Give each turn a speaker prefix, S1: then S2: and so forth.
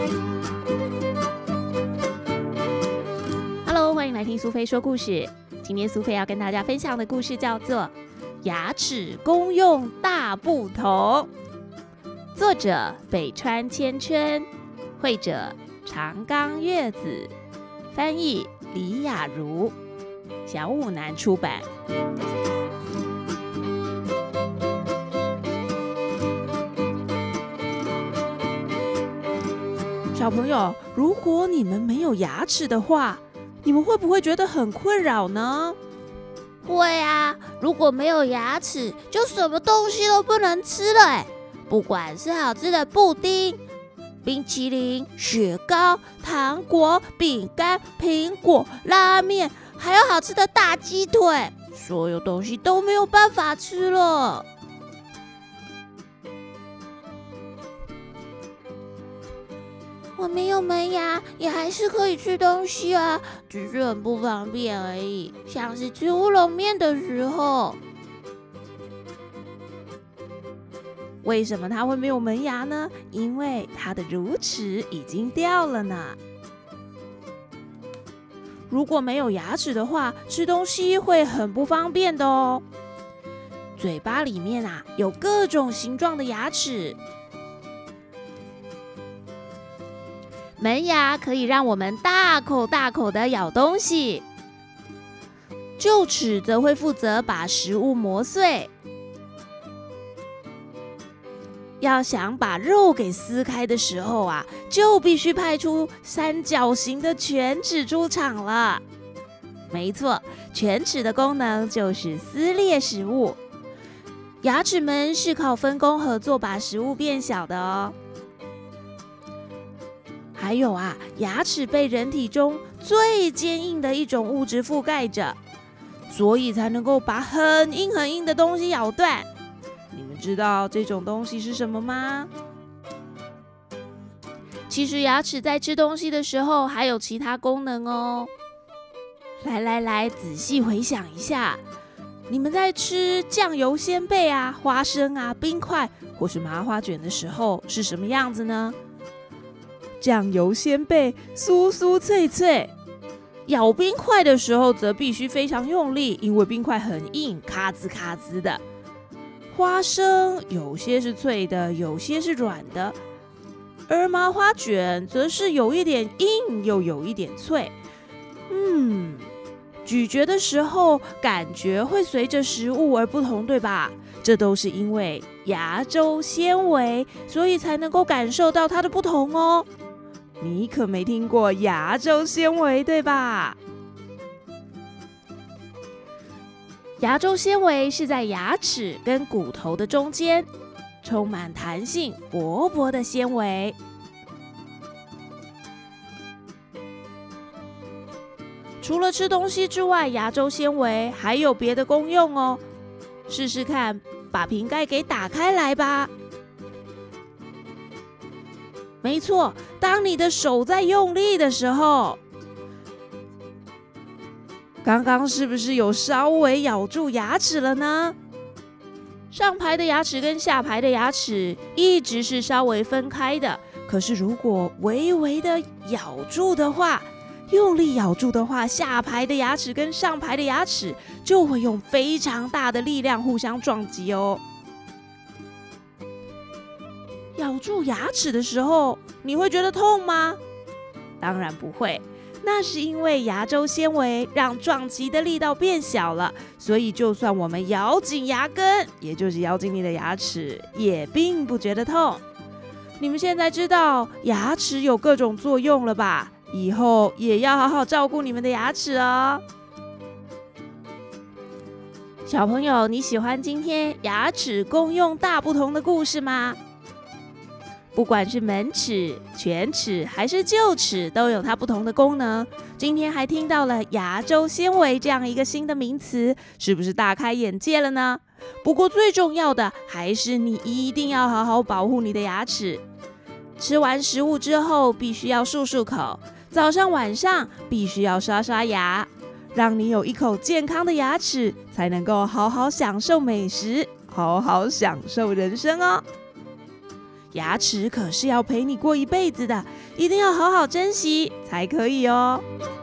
S1: Hello， 欢迎来听苏菲说故事。今天苏菲要跟大家分享的故事叫做《牙齿功用大不同》，作者北川千春，绘者长冈月子，翻译李雅茹，小五南出版。小朋友，如果你们没有牙齿的话，你们会不会觉得很困扰呢？
S2: 会啊，如果没有牙齿，就什么东西都不能吃了不管是好吃的布丁、冰淇淋、雪糕、糖果、饼干、苹果、拉面，还有好吃的大鸡腿，所有东西都没有办法吃了。我没有门牙，也还是可以吃东西啊，只是很不方便而已。像是吃乌龙面的时候。
S1: 为什么他会没有门牙呢？因为他的乳齿已经掉了呢。如果没有牙齿的话，吃东西会很不方便的哦。嘴巴里面有各种形状的牙齿。门牙可以让我们大口大口的咬东西，臼齿则会负责把食物磨碎。要想把肉给撕开的时候就必须派出三角形的犬齿出场了。没错，犬齿的功能就是撕裂食物。牙齿们是靠分工合作把食物变小的哦。还有牙齿被人体中最坚硬的一种物质覆盖着，所以才能够把很硬很硬的东西咬断。你们知道这种东西是什么吗？其实牙齿在吃东西的时候还有其他功能哦。来，仔细回想一下，你们在吃酱油鲜贝花生冰块或是麻花卷的时候是什么样子呢？酱油鲜贝酥酥脆脆，咬冰块的时候则必须非常用力，因为冰块很硬，咔吱咔吱的。花生有些是脆的，有些是软的，而麻花卷则是有一点硬，又有一点脆。咀嚼的时候感觉会随着食物而不同，对吧？这都是因为牙周纤维，所以才能够感受到它的不同哦。你可没听过牙周纤维，对吧？牙周纤维是在牙齿跟骨头的中间，充满弹性、薄薄的纤维。除了吃东西之外，牙周纤维还有别的功用哦。试试看，把瓶盖给打开来吧。没错，当你的手在用力的时候，刚刚是不是有稍微咬住牙齿了呢？上排的牙齿跟下排的牙齿一直是稍微分开的，可是如果微微的咬住的话，用力咬住的话，下排的牙齿跟上排的牙齿就会用非常大的力量互相撞击哦。咬住牙齿的时候，你会觉得痛吗？当然不会，那是因为牙周纤维让撞击的力道变小了，所以就算我们咬紧牙根，也就是咬紧你的牙齿，也并不觉得痛。你们现在知道牙齿有各种作用了吧？以后也要好好照顾你们的牙齿哦。小朋友，你喜欢今天牙齿功用大不同的故事吗？不管是门齿、犬齿还是臼齿，都有它不同的功能。今天还听到了牙周纤维这样一个新的名词，是不是大开眼界了呢？不过最重要的还是你一定要好好保护你的牙齿。吃完食物之后必须要漱漱口，早上晚上必须要刷刷牙，让你有一口健康的牙齿，才能够好好享受美食，好好享受人生哦。 牙齿可是要陪你过一辈子的，一定要好好珍惜才可以哦。